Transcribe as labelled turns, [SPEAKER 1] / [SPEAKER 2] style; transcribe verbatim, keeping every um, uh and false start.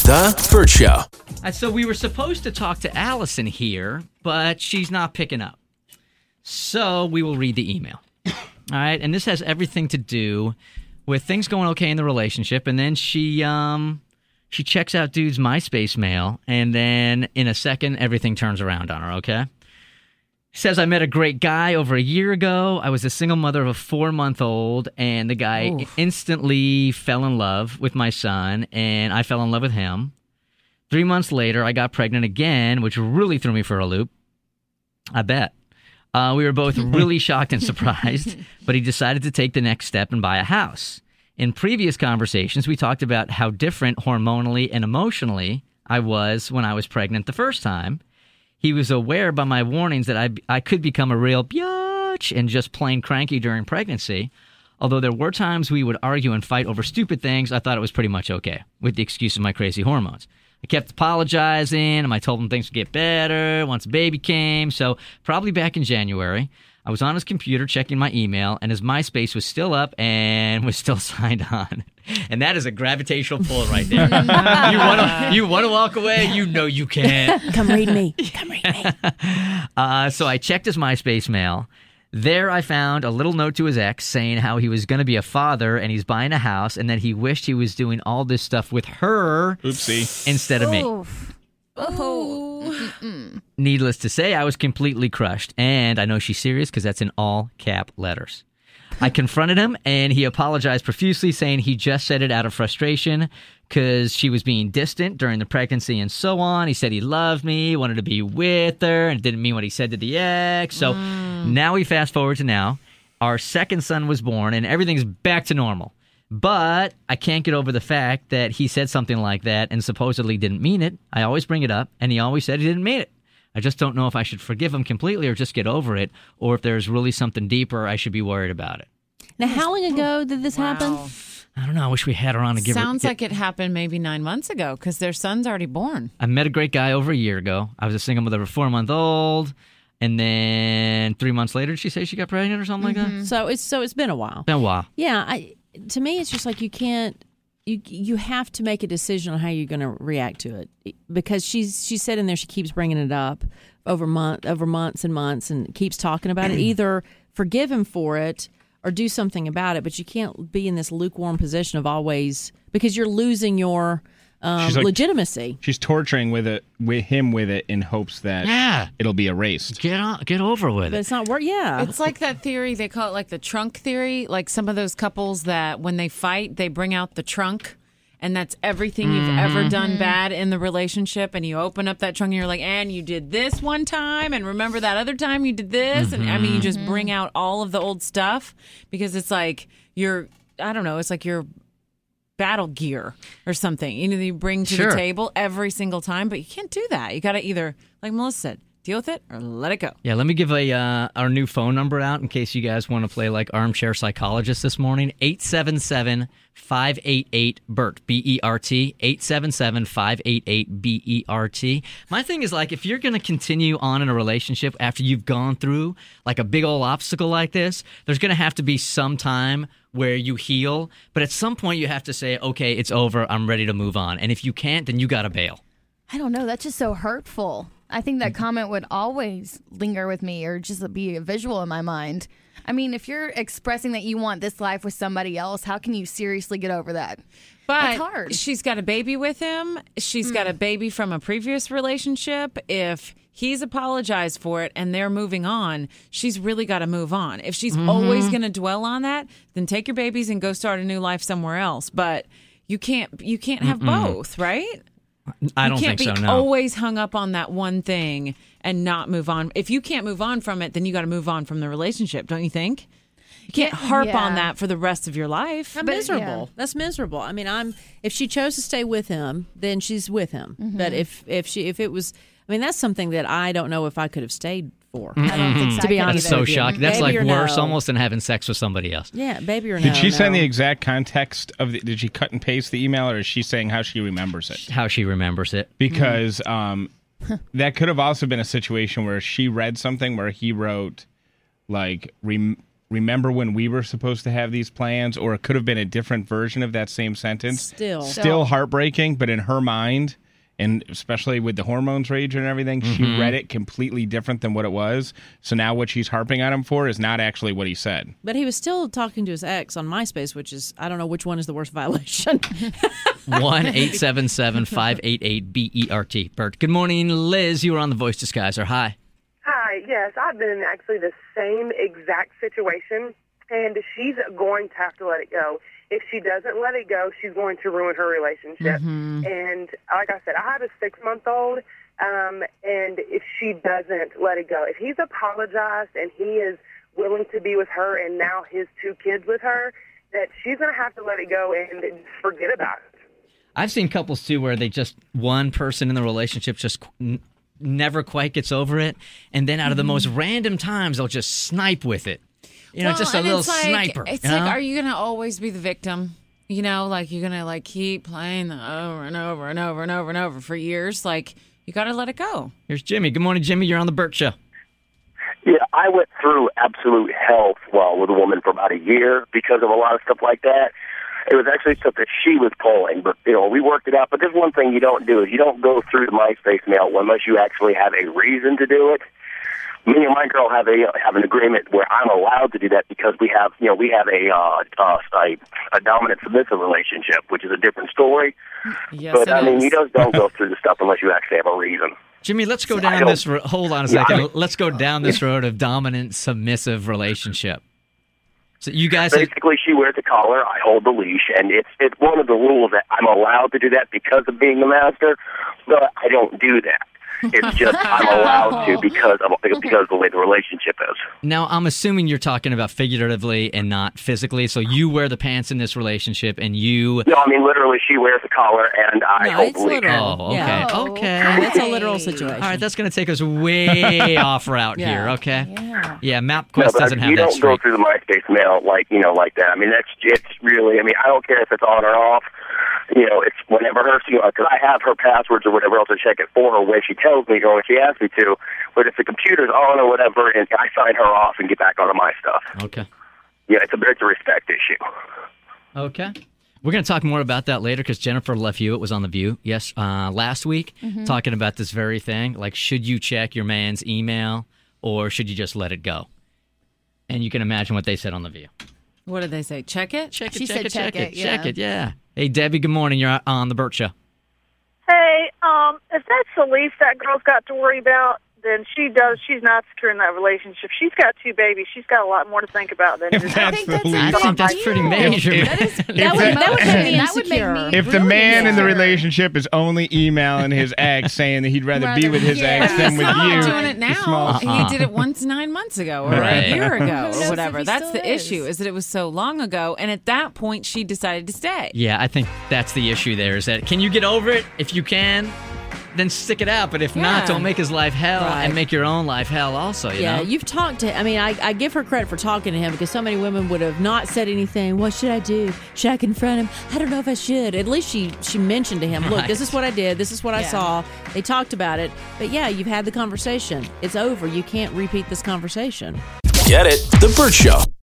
[SPEAKER 1] The Bert Show.
[SPEAKER 2] Uh, so we were supposed to talk to Allison here, but she's not picking up. So we will read the email. All right, and this has everything to do with things going okay in the relationship, and then she um she checks out dude's MySpace mail, and then in a second, everything turns around on her, okay? She says, I met a great guy over a year ago. I was a single mother of a four-month-old, and the guy Oof. instantly fell in love with my son, and I fell in love with him. Three months later, I got pregnant again, which really threw me for a loop. I bet. Uh, we were both really shocked and surprised, but he decided to take the next step and buy a house. In previous conversations, we talked about how different hormonally and emotionally I was when I was pregnant the first time. He was aware by my warnings that I, I could become a real biatch and just plain cranky during pregnancy. Although there were times we would argue and fight over stupid things, I thought it was pretty much okay, with the excuse of my crazy hormones. I kept apologizing, and I told him things would get better once a baby came. So probably back in January, I was on his computer checking my email, and his MySpace was still up and was still signed on. And that is a gravitational pull right there. you want to you want to walk away? You know you can't.
[SPEAKER 3] Come read me. Come read me.
[SPEAKER 2] Uh, so I checked his MySpace mail. There I found a little note to his ex saying how he was going to be a father and he's buying a house and that he wished he was doing all this stuff with her
[SPEAKER 4] Oopsie.
[SPEAKER 2] instead of me.
[SPEAKER 3] Oof. Oh.
[SPEAKER 2] Needless to say, I was completely crushed. And I know she's serious because that's in all cap letters. I confronted him and he apologized profusely, saying he just said it out of frustration because she was being distant during the pregnancy and so on. He said he loved me, wanted to be with her, and didn't mean what he said to the ex. So mm. now we fast forward to now. Our second son was born and everything's back to normal. But I can't get over the fact that he said something like that and supposedly didn't mean it. I always bring it up, and he always said he didn't mean it. I just don't know if I should forgive him completely or just get over it, or if there's really something deeper I should be worried about it.
[SPEAKER 3] Now, how long ago did this
[SPEAKER 5] wow.
[SPEAKER 3] happen?
[SPEAKER 2] I don't know. I wish we had her on to give
[SPEAKER 5] Sounds
[SPEAKER 2] her...
[SPEAKER 5] like it happened maybe nine months ago because their son's already born.
[SPEAKER 2] I met a great guy over a year ago. I was a single mother of a four-month-old, and then three months later, did she say she got pregnant or something mm-hmm. like that?
[SPEAKER 3] So it's so it's been a while.
[SPEAKER 2] Been a while.
[SPEAKER 3] Yeah. I, to me, it's just like you can't... You you have to make a decision on how you're going to react to it, because she's she said in there she keeps bringing it up over month over months and months and keeps talking about it. Either forgive him for it or do something about it, but you can't be in this lukewarm position of always, because you're losing your um,
[SPEAKER 4] like,
[SPEAKER 3] legitimacy.
[SPEAKER 4] She's torturing with it with him with it in hopes that
[SPEAKER 2] yeah.
[SPEAKER 4] it'll be erased.
[SPEAKER 2] Get on, get over with
[SPEAKER 3] but
[SPEAKER 2] it.
[SPEAKER 3] It's not work. Yeah,
[SPEAKER 5] it's like that theory they call it like the trunk theory. Like some of those couples that when they fight, they bring out the trunk. And that's everything you've mm-hmm. ever done bad in the relationship. And you open up that trunk and you're like, and you did this one time. And remember that other time you did this. Mm-hmm. And I mean, you just bring out all of the old stuff because it's like your, I don't know, it's like your battle gear or something. You know, you bring to
[SPEAKER 2] sure.
[SPEAKER 5] the table every single time. But you can't do that. You got to either, like Melissa said, deal with it or let it go.
[SPEAKER 2] Yeah, let me give a uh, our new phone number out in case you guys want to play like armchair psychologist this morning. eight seven seven, five eight eight, B E R T, B E R T, eight seven seven, five eight eight, B E R T. My thing is like if you're going to continue on in a relationship after you've gone through like a big old obstacle like this, there's going to have to be some time where you heal. But at some point you have to say, okay, it's over. I'm ready to move on. And if you can't, then you got to bail.
[SPEAKER 6] I don't know. That's just so hurtful. I think that comment would always linger with me or just be a visual in my mind. I mean, if you're expressing that you want this life with somebody else, how can you seriously get over that?
[SPEAKER 5] But
[SPEAKER 6] it's hard.
[SPEAKER 5] She's got a baby with him. She's mm. got a baby from a previous relationship. If he's apologized for it and they're moving on, she's really got to move on. If she's mm-hmm. always going to dwell on that, then take your babies and go start a new life somewhere else. But you can't you can't have Mm-mm. both, right?
[SPEAKER 2] I don't
[SPEAKER 5] you can't
[SPEAKER 2] think
[SPEAKER 5] be
[SPEAKER 2] so, no.
[SPEAKER 5] always hung up on that one thing and not move on. If you can't move on from it, then you got to move on from the relationship, don't you think? You can't
[SPEAKER 6] yeah,
[SPEAKER 5] harp
[SPEAKER 6] yeah.
[SPEAKER 5] on that for the rest of your life.
[SPEAKER 3] That's
[SPEAKER 6] But,
[SPEAKER 3] miserable.
[SPEAKER 6] yeah.
[SPEAKER 3] That's miserable. I mean, I'm if she chose to stay with him, then she's with him.
[SPEAKER 6] Mm-hmm.
[SPEAKER 3] But if if she if it was, I mean, that's something that I don't know if I could have stayed for.
[SPEAKER 6] I don't think so.
[SPEAKER 3] To be
[SPEAKER 6] I could
[SPEAKER 3] honest,
[SPEAKER 2] That's so
[SPEAKER 3] with you.
[SPEAKER 2] shocking. That's
[SPEAKER 3] Baby
[SPEAKER 2] like
[SPEAKER 3] or
[SPEAKER 2] worse
[SPEAKER 3] no.
[SPEAKER 2] almost than having sex with somebody else.
[SPEAKER 3] Yeah, baby or no.
[SPEAKER 4] Did she send
[SPEAKER 3] no.
[SPEAKER 4] the exact context of the, did she cut and paste the email, or is she saying how she remembers it?
[SPEAKER 2] How she remembers it.
[SPEAKER 4] Because um, that could have also been a situation where she read something where he wrote, like, rem- remember when we were supposed to have these plans, or it could have been a different version of that same sentence.
[SPEAKER 3] Still.
[SPEAKER 4] Still heartbreaking, but in her mind, and especially with the hormones raging and everything,
[SPEAKER 2] Mm-hmm.
[SPEAKER 4] she read it completely different than what it was. So now what she's harping on him for is not actually what he said.
[SPEAKER 3] But he was still talking to his ex on MySpace, which is, I don't know which one is the worst violation.
[SPEAKER 2] one eight seven seven, five eight eight, B E R T. Bert. Good morning, Liz. You were on the Voice Disguiser. Hi.
[SPEAKER 1] Hi, yes, I've been in actually the same exact situation, and she's going to have to let it go. If she doesn't let it go, she's going to ruin her relationship. And like I said, I have a six-month-old, um, and if she doesn't let it go, if he's apologized and he is willing to be with her and now his two kids with her, that she's going to have to let it go and forget about it.
[SPEAKER 2] I've seen couples, too, where they just, one person in the relationship just n- never quite gets over it, and then out of the most random times, they'll just snipe with it. You know,
[SPEAKER 5] Well,
[SPEAKER 2] just a
[SPEAKER 5] and
[SPEAKER 2] little
[SPEAKER 5] it's like,
[SPEAKER 2] sniper.
[SPEAKER 5] It's
[SPEAKER 2] you
[SPEAKER 5] like,
[SPEAKER 2] know?
[SPEAKER 5] are you going to always be the victim? You know, like you're going to like keep playing the over and over and over and over and over for years. Like you got to let it go.
[SPEAKER 2] Here's Jimmy. Good morning, Jimmy. You're on the Burt Show.
[SPEAKER 7] Yeah, I went through absolute hell well with a woman for about a year because of a lot of stuff like that. It was actually stuff that she was pulling, but, you know, we worked it out. But there's one thing you don't do is you don't go through the MySpace mail unless you actually have a reason to do it. Me and my girl have a have an agreement where I'm allowed to do that because we have, you know, we have a uh, uh, a, a dominant submissive relationship, which is a different story.
[SPEAKER 5] Yes,
[SPEAKER 7] But
[SPEAKER 5] it
[SPEAKER 7] I mean,
[SPEAKER 5] is.
[SPEAKER 7] you just don't go through the stuff unless you actually have a reason.
[SPEAKER 2] Jimmy, let's go
[SPEAKER 7] I
[SPEAKER 2] down
[SPEAKER 7] don't-
[SPEAKER 2] this road. Hold on a
[SPEAKER 7] Yeah, I
[SPEAKER 2] second.
[SPEAKER 7] mean-
[SPEAKER 2] Let's go down this road of dominant, submissive relationship. So you guys have,
[SPEAKER 7] Basically, she wears the collar, I hold the leash, and it's it's one of the rules that I'm allowed to do that because of being the master, but I don't do that. It's just I'm allowed to because of because of the way the relationship is.
[SPEAKER 2] now I'm assuming you're talking about figuratively and not physically. So you wear the pants in this relationship and you...
[SPEAKER 7] No, I mean literally, she wears the collar and I
[SPEAKER 3] No,
[SPEAKER 7] hold
[SPEAKER 3] it's
[SPEAKER 7] the leash.
[SPEAKER 3] literal.
[SPEAKER 2] Oh, okay.
[SPEAKER 3] Yeah.
[SPEAKER 6] Oh,
[SPEAKER 2] Okay.
[SPEAKER 3] Yeah, that's a literal
[SPEAKER 6] Hey.
[SPEAKER 3] situation.
[SPEAKER 2] All right, that's going to take us way off route
[SPEAKER 3] Yeah.
[SPEAKER 2] here, okay?
[SPEAKER 6] Yeah.
[SPEAKER 2] Yeah,
[SPEAKER 7] No,
[SPEAKER 2] MapQuest
[SPEAKER 7] but
[SPEAKER 2] doesn't have
[SPEAKER 7] you
[SPEAKER 2] that
[SPEAKER 7] don't
[SPEAKER 2] straight.
[SPEAKER 7] go through the MySpace mail like you know like that. I mean that's it's really. I mean I don't care if it's on or off. You know, it's whenever her, you know, because I have her passwords or whatever else to check it for her when she tells me or when she asks me to. But if the computer's on or whatever, and I sign her off and get back onto my stuff.
[SPEAKER 2] Okay.
[SPEAKER 7] Yeah, it's a it's a respect issue.
[SPEAKER 2] Okay. We're going to talk more about that later because Jennifer Left Hewitt was on The View, yes, uh, last week, talking about this very thing. Like, should you check your man's email or should you just let it go? And you can imagine what they said on The View.
[SPEAKER 5] What did they say? Check it?
[SPEAKER 2] Check it,
[SPEAKER 6] She
[SPEAKER 2] check
[SPEAKER 6] said
[SPEAKER 2] it, check,
[SPEAKER 6] check
[SPEAKER 2] it,
[SPEAKER 6] it,
[SPEAKER 2] check
[SPEAKER 6] yeah.
[SPEAKER 2] it, yeah. Hey, Debbie, good morning. You're on The Burt Show.
[SPEAKER 8] Hey, um, if that's the least that girl's got to worry about, then she does. She's not secure in that relationship. She's got two babies. She's got a lot more to think about than
[SPEAKER 4] If
[SPEAKER 8] just.
[SPEAKER 4] that's
[SPEAKER 6] think
[SPEAKER 4] the
[SPEAKER 6] that's
[SPEAKER 4] least.
[SPEAKER 2] I think that's pretty major.
[SPEAKER 4] If-
[SPEAKER 2] man.
[SPEAKER 3] That, is, that,
[SPEAKER 4] If
[SPEAKER 3] would,
[SPEAKER 4] that-
[SPEAKER 3] that would make me
[SPEAKER 6] That would make
[SPEAKER 3] insecure.
[SPEAKER 6] me-
[SPEAKER 4] If the
[SPEAKER 6] Really
[SPEAKER 4] man in the
[SPEAKER 6] insecure.
[SPEAKER 4] relationship is only emailing his ex saying that he'd rather be
[SPEAKER 6] Rather-
[SPEAKER 4] with his
[SPEAKER 6] yeah.
[SPEAKER 4] ex than
[SPEAKER 5] He's
[SPEAKER 4] with
[SPEAKER 5] not
[SPEAKER 4] you,
[SPEAKER 5] doing it
[SPEAKER 4] it's small.
[SPEAKER 5] now.
[SPEAKER 2] Uh-uh.
[SPEAKER 5] He did it once nine months ago or
[SPEAKER 2] Right.
[SPEAKER 5] a year ago
[SPEAKER 6] Who knows
[SPEAKER 5] or
[SPEAKER 6] if
[SPEAKER 5] whatever.
[SPEAKER 6] he
[SPEAKER 5] That's the
[SPEAKER 6] still is.
[SPEAKER 5] issue, is that it was so long ago. And at that point, she decided to stay.
[SPEAKER 2] Yeah, I think that's the issue there is that can you get over it? If you can, then stick it out. But if not,
[SPEAKER 5] Yeah.
[SPEAKER 2] don't make his life hell
[SPEAKER 3] Right.
[SPEAKER 2] and make your own life hell also, you
[SPEAKER 3] Yeah,
[SPEAKER 2] know?
[SPEAKER 3] you've talked to I mean, I, I give her credit for talking to him because so many women would have not said anything. What should I do? Should I confront him? I don't know if I should. At least she she mentioned to him, look,
[SPEAKER 2] Right.
[SPEAKER 3] this is what I did. This is what I
[SPEAKER 5] Yeah.
[SPEAKER 3] saw. They talked about it. But yeah, you've had the conversation. It's over. You can't repeat this conversation.
[SPEAKER 9] Get it? The Burt Show.